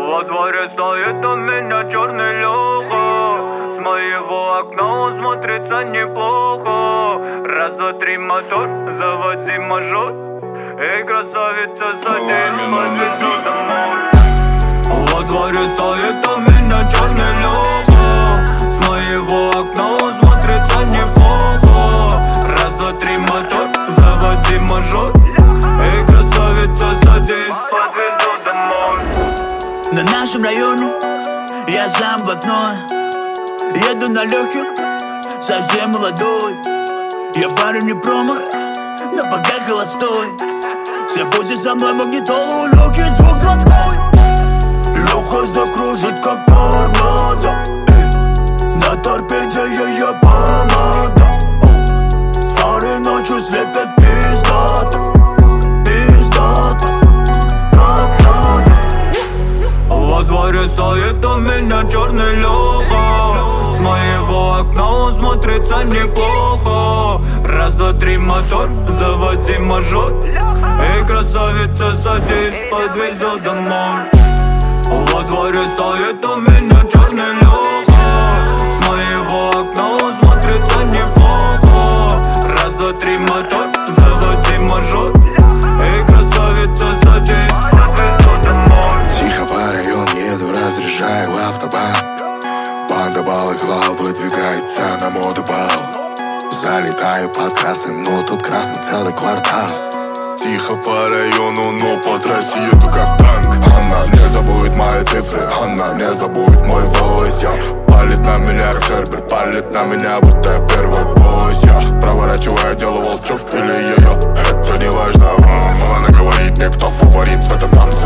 Во дворе стоит у меня черный Леха. С моего окна он смотрится неплохо. Раз, два, три, мотор, заводи мажор. Эй, красавица, садись, подвезу домой. Во дворе стоит у меня черный Леха. С моего окна он смотрится неплохо. Раз, два, три, мотор, заводи мажор. Эй, красавица, садись, подвезу домой. На нашем районе я сам блатной. Еду на легких, совсем молодой. Я парень не промах, но пока холостой. Все пусть со мной магнитолу, легкий звук заводской. Леха закружит как торнадо. На торпеде ее помада. Фары ночью слепят пиздато. Пиздато, как надо. Во дворе стоит у меня черный Леха. С моего окна он смотрится неплохо. Раз, два, три, мотор, заводи мажор. Эй, красавица, садись, подвезу домой. Во дворе стоит у меня черный Леха. С моего окна он смотрится неплохо. Раз, два, три, мотор, заводи мажор. Эй, красавица, садись, подвезу домой. Тихо по району еду, разряжаю автобан. Банда балаклав выдвигается на модубал. Залетаю под красным, но тут красный целый квартал. Тихо по району, но по трассе еду как танк. Она не забудет мои цифры, она не забудет мой войс. Палит на меня как Хербер, палит на меня, будто я первый босс. Проворачиваю дело волчок или ее, это не важно. Она говорит мне, кто фаворит в этом танце.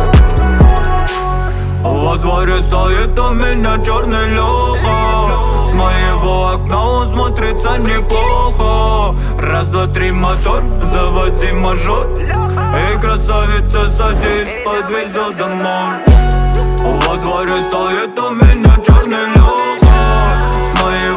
Во дворе стоит у меня черный Леха. С моего окна он смотрится неплохо. Раз, два, три, мотор, заводи мажор. Эй, красавица, садись, подвезу домой. Во дворе стоит у меня черный Леха. С моего